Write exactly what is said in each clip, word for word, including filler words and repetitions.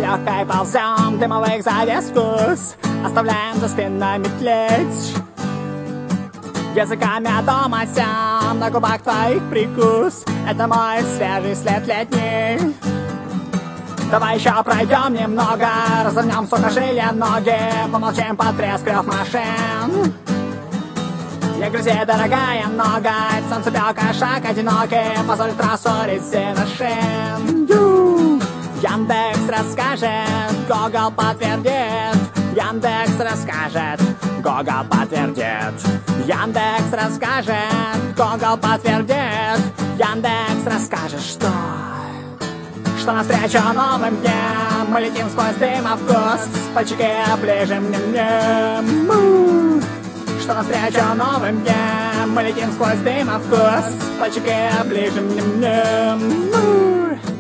легкой ползем, дымовых завес вкус оставляем за спинами тлеть. Языками дома сям, на губах твоих прикус. Это мой свежий след летний. Давай еще пройдем немного, развернем сухожилия ноги, помолчим под треск машин. Не грузи, дорогая, ноготь, солнцепёка, шаг одинокий, позволь трассу резина шин. Яндекс расскажет, Google подтвердит. Яндекс расскажет, Google подтвердит. Яндекс расскажет, Google подтвердит. Яндекс расскажет, что Что навстречу новым дням мы летим сквозь дымовкус, пальчики оближем нем-нем. Что навстречу новым дням мы летим сквозь дымовкус, пальчики оближем нем-нем.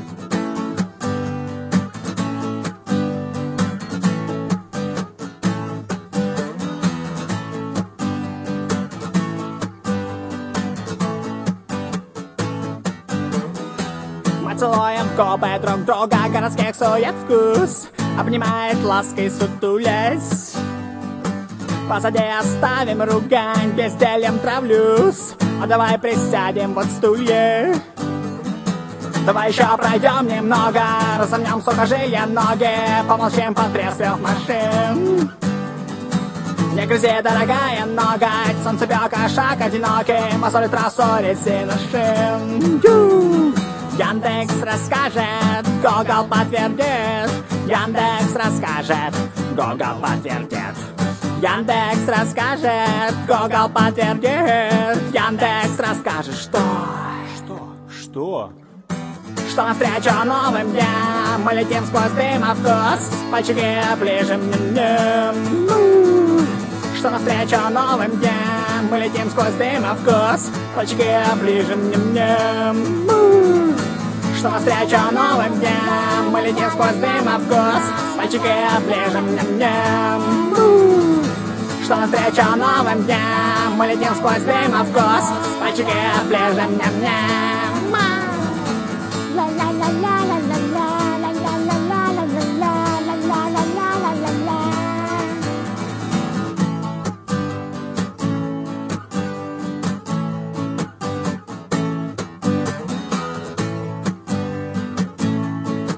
Мы целуем в губы друг друга, городских сует вкус обнимает лаской сутулясь. Позади оставим ругань, бездельем травлюсь. А давай присядем вот стулья. Давай еще пройдем немного, разомнем сухожилия ноги, помолчим под треск машин. Не грызи, дорогая, ноготь, солнцепёка, шаг одинокий, мозолит трассу резина шин. Яндекс расскажет, Google подтвердит. Яндекс расскажет, Google подтвердит. Яндекс расскажет, Google подтвердит. Яндекс расскажет, что Что? Что? Что навстречу новым дням мы летим сквозь дымовкус, пальчики оближем нем-нем. Что навстречу новым дням мы летим сквозь дымовкус, пальчики оближем нем-нем. Что навстречу новым дням мы летим сквозь дымовкус, пальчики оближем нем-нем. Что навстречу новым дням мы летим сквозь дымовкус, пальчики оближем нем-нем.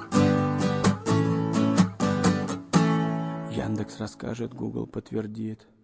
Яндекс расскажет, Google подтвердит.